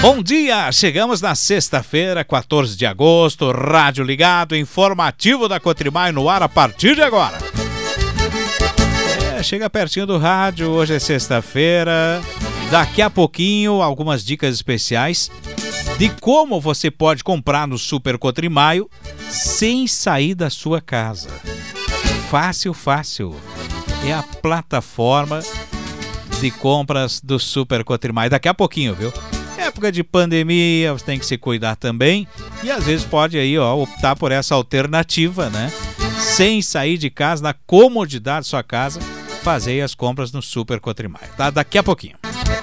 Bom dia, chegamos na sexta-feira, 14 de agosto, rádio ligado, informativo da Cotrimaio no ar a partir de agora. Chega pertinho do rádio, hoje é sexta-feira, daqui a pouquinho algumas dicas especiais de como você pode comprar no Super Cotrimaio sem sair da sua casa. Fácil, fácil. É a plataforma de compras do Super Cotrimaio. Daqui a pouquinho, viu? Época de pandemia, você tem que se cuidar também. E às vezes pode aí, optar por essa alternativa, né? Sem sair de casa, na comodidade da sua casa, fazer as compras no Super Cotrimaio. Tá? Daqui a pouquinho.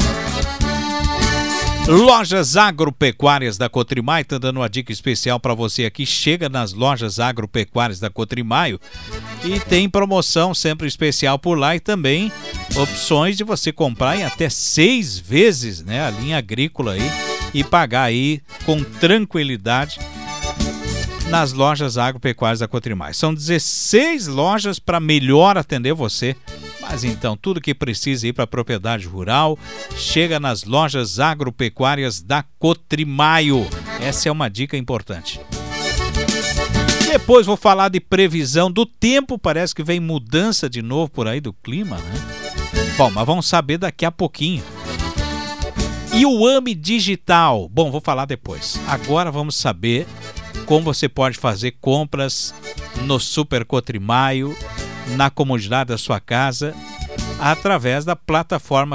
Lojas Agropecuárias da Cotrimaio, tá dando uma dica especial para você aqui. Chega nas lojas agropecuárias da Cotrimaio e tem promoção sempre especial por lá e também opções de você comprar em até 6 vezes, né, a linha agrícola aí e pagar aí com tranquilidade nas lojas agropecuárias da Cotrimaio. São 16 lojas para melhor atender você. Mas então, tudo que precisa ir para a propriedade rural, chega nas lojas agropecuárias da Cotrimaio. Essa é uma dica importante. Depois vou falar de previsão do tempo, parece que vem mudança de novo por aí do clima, né? Bom, mas vamos saber daqui a pouquinho. E o AME Digital? Bom, vou falar depois. Agora vamos saber como você pode fazer compras no Super Cotrimaio, na comodidade da sua casa, através da plataforma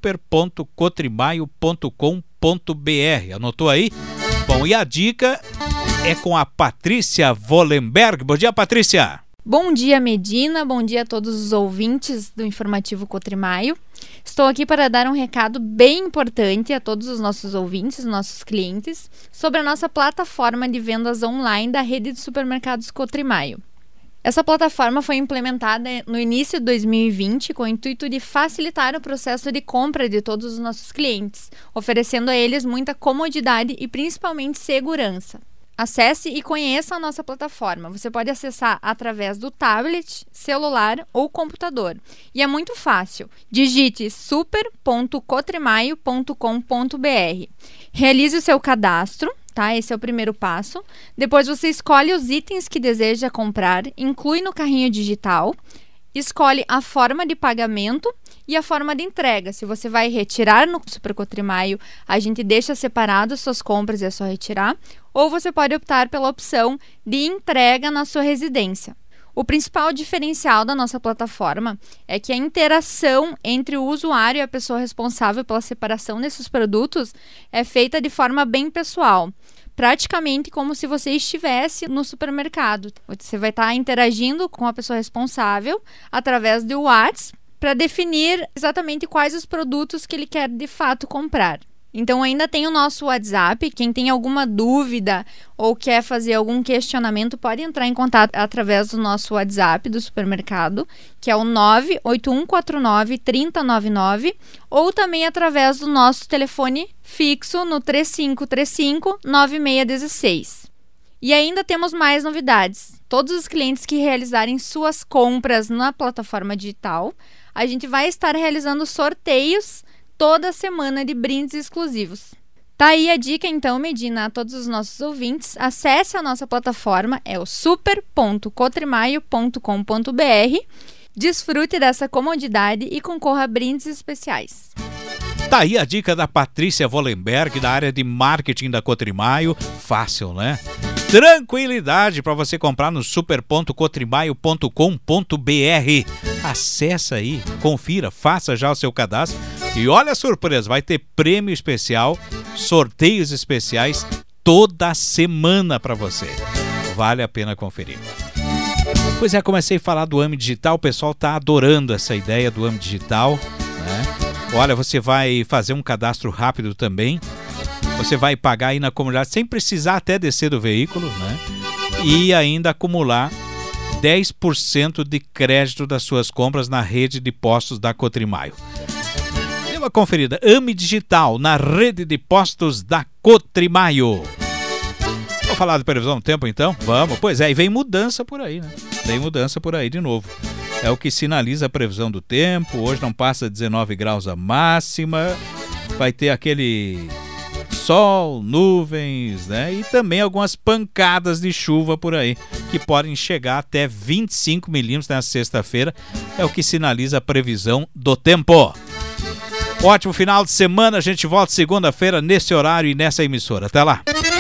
super.cotrimaio.com.br. Anotou aí? Bom, e a dica é com a Patrícia Wollenberg. Bom dia, Patrícia! Bom dia, Medina. Bom dia a todos os ouvintes do Informativo Cotrimaio. Estou aqui para dar um recado bem importante a todos os nossos ouvintes, nossos clientes, sobre a nossa plataforma de vendas online da rede de supermercados Cotrimaio. Essa plataforma foi implementada no início de 2020 com o intuito de facilitar o processo de compra de todos os nossos clientes, oferecendo a eles muita comodidade e principalmente segurança. Acesse e conheça a nossa plataforma. Você pode acessar através do tablet, celular ou computador. E é muito fácil. Digite super.cotrimaio.com.br. Realize o seu cadastro. Tá? Esse é o primeiro passo. Depois você escolhe os itens que deseja comprar, inclui no carrinho digital, escolhe a forma de pagamento e a forma de entrega. Se você vai retirar no Super Cotrimaio, a gente deixa separado as suas compras e é só retirar. Ou você pode optar pela opção de entrega na sua residência. O principal diferencial da nossa plataforma é que a interação entre o usuário e a pessoa responsável pela separação desses produtos é feita de forma bem pessoal, praticamente como se você estivesse no supermercado. Você vai estar interagindo com a pessoa responsável através do WhatsApp para definir exatamente quais os produtos que ele quer de fato comprar. Então ainda tem o nosso WhatsApp, quem tem alguma dúvida ou quer fazer algum questionamento pode entrar em contato através do nosso WhatsApp do supermercado, que é o 98149-3099, ou também através do nosso telefone fixo no 3535-9616. E ainda temos mais novidades. Todos os clientes que realizarem suas compras na plataforma digital, a gente vai estar realizando sorteios toda semana de brindes exclusivos. Tá aí a dica então, Medina, a todos os nossos ouvintes. Acesse a nossa plataforma, é o super.cotrimaio.com.br. Desfrute dessa comodidade e concorra a brindes especiais. Tá aí a dica da Patrícia Wollenberg, da área de marketing da Cotrimaio. Fácil, né? Tranquilidade para você comprar no super.cotrimaio.com.br. Acesse aí, confira, faça já o seu cadastro. E olha a surpresa, vai ter prêmio especial, sorteios especiais toda semana para você. Vale a pena conferir. Pois é, comecei a falar do AME Digital, o pessoal tá adorando essa ideia do AME Digital, né? Olha, você vai fazer um cadastro rápido também. Você vai pagar aí na comunidade sem precisar até descer do veículo, né? E ainda acumular 10% de crédito das suas compras na rede de postos da Cotrimaio. Dê uma conferida. AME Digital na rede de postos da Cotrimaio. Vamos falar de previsão do tempo então? Vamos. Pois é, e vem mudança por aí, né? Vem mudança por aí de novo. É o que sinaliza a previsão do tempo. Hoje não passa de 19 graus a máxima. Vai ter aquele sol, nuvens, né? E também algumas pancadas de chuva por aí, que podem chegar até 25 milímetros na sexta-feira, é o que sinaliza a previsão do tempo. Ótimo final de semana, a gente volta segunda-feira nesse horário e nessa emissora. Até lá!